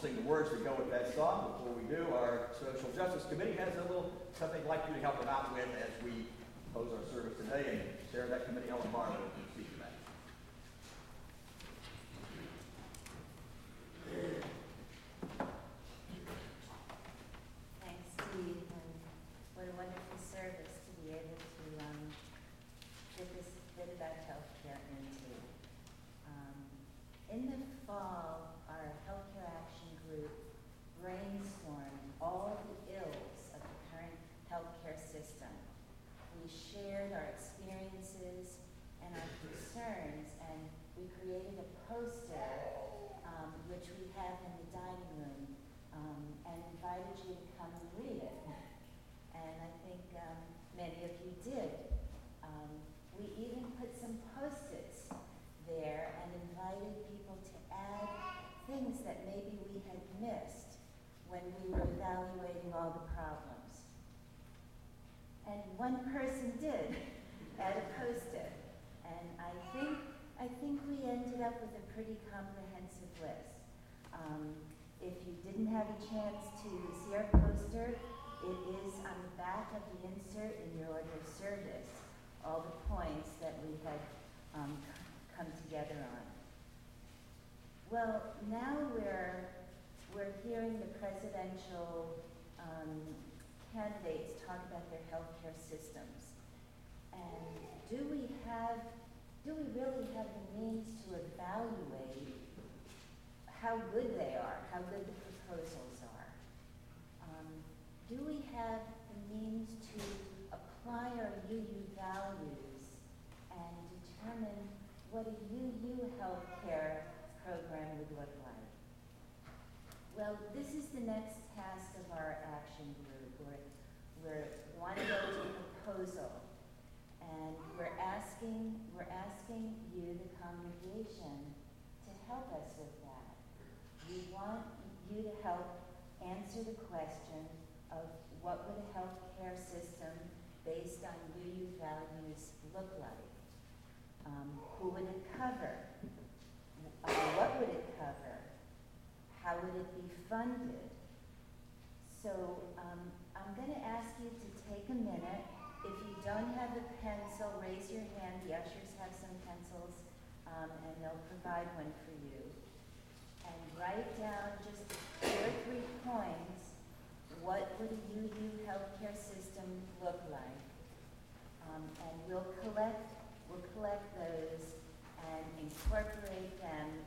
sing the words that go with that song. Before we do, our Social Justice Committee has a little something they'd like you to help them out with as we close our service today. And Chair of that committee, Ellen Barlow, will speak to that. Thanks, Steve, and what a wonderful service to be able to get this bit about healthcare into. In the fall, our Healthcare Action Group brainstormed all the ills of the current healthcare system. We shared our experiences and our concerns, and we created a poster, which we have in the dining room, and invited you to come and read it. And I think many of you did. We even put some Post-its there and invited people to add things that maybe we had missed when we were evaluating all the problems. And one person did add a Post-it, and I think we ended up with a pretty comprehensive list. If you didn't have a chance to see our poster, it is on the back of the insert in your order of service, all the points that we had come together on. Well, now we're hearing the presidential candidates talk about their healthcare systems. And do we really have the means to evaluate how good they are, how good the proposals are? Do we have the means to apply our UU values and determine what a UU healthcare program would look like? Well, this is the next task of our action group. We're want to go to proposal, and we're asking you, the congregation, to help us with that. We want you to help answer the question of what would a healthcare system based on UU values look like? Who would it cover? What would it cover? How would it be funded? So I'm going to ask you to take a minute. If you don't have a pencil, raise your hand. The ushers have some pencils, and they'll provide one for you. And write down just 2 or 3 points. What would a UU healthcare system look like? And we'll collect those and incorporate them